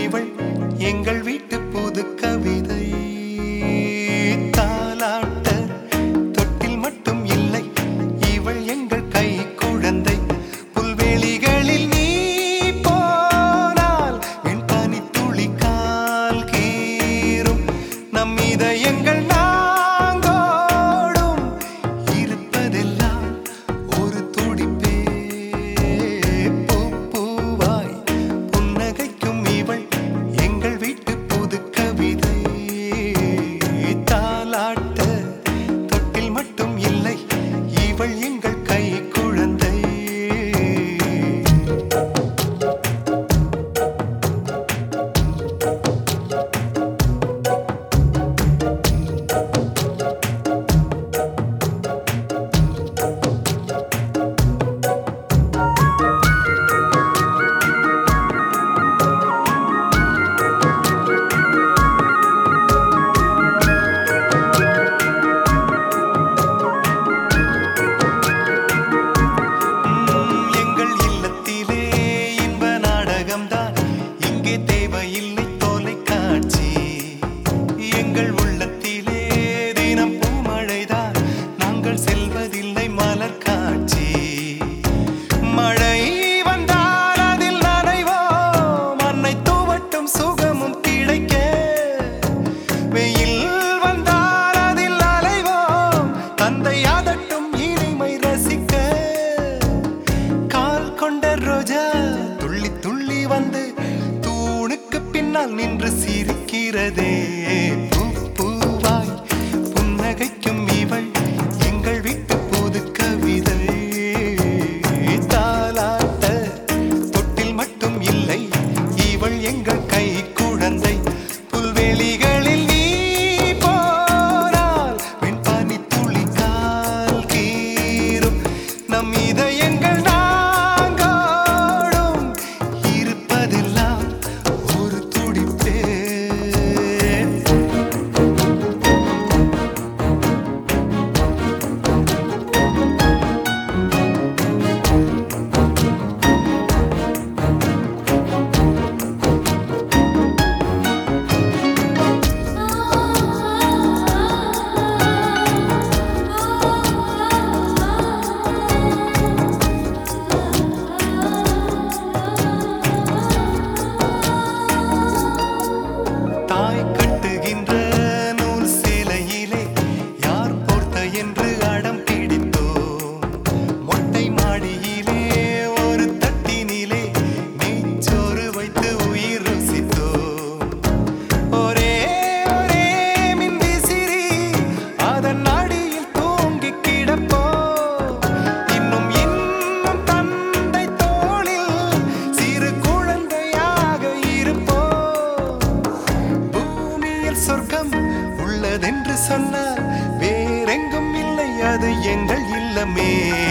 இவள் எங்கள் வீட்டு புது கவிதை. தாலாட்ட தொட்டில் மட்டும் இல்லை, இவள் எங்கள் கை குழந்தை. புல்வெளிகளில் நீ போனால் என் பனி துளி கால் கீறும். நம் இதயங்கள் நாங்கோடும் இருப்பதெல்லாம் ஒரு துடிப்பே. பூ பூவாய் புன்னகைக்கும் இவள் எங்கள் வீட்டு புது கவிதை. தாலாட்ட தொட்டில் மட்டும் இல்லை, இவள் எங்கள் கை குழந்தை. எங்கள் இல்லத்திலே இன்ப நாடகம்தான், இங்கே தேவையில்லை தொலைக்காட்சி. எங்கள் உள்ளத்திலே தினம் பூமழைதான், நாங்கள் செல்வதில்லை மலர் காட்சி. மழை வந்தால் அதில் நனைவோம், அன்னை தூவட்டும் சுகமும் கிடைக்க. வெயில் வந்தால் அதில் அலைவோம், தந்தை அதட்டும் இனிமை ரசிக்க. கால் கொண்ட ரோஜா துள்ளி துள்ளி வந்து தூணுக்கு பின்னால் நின்று சிரிக்கிறதே. பூ பூவாய் புன்னகைக்கும் இவள் எங்கள் வீட்டு புது கவிதை. தாலாட்ட தொட்டில் மட்டும் இல்லை, இவள் எங்கள் கை குழந்தை. புல்வெளிகளில் நீ போனால் வெண்பனி துளி கால் கீறும். நம் இதயங்கள் நாங்கோடும் இருப்பதெல்லாம் ஒரு துடிப்பே. தாய் கட்டுகின்ற நூல் சேலையிலே யார் போர்த்த என்று அடம் பிடித்தோம். மொட்டை மாடியிலே ஒரு தட்டினிலே நெய்ச்சோறு வைத்து உயிர் ருசித்தோம். ஒரே ஒரே மின்விசிறி அதன் அடியில் தூங்கி கிடப்போம். இன்னும் இன்னும் தந்தை தோளில் சிறு குழந்தையாக இருப்போம். பூமியில் சொர்க்கம் உள்ளதென்று சொன்னால் வேறெங்கும் இல்லை, அது எங்கள் இல்லமே.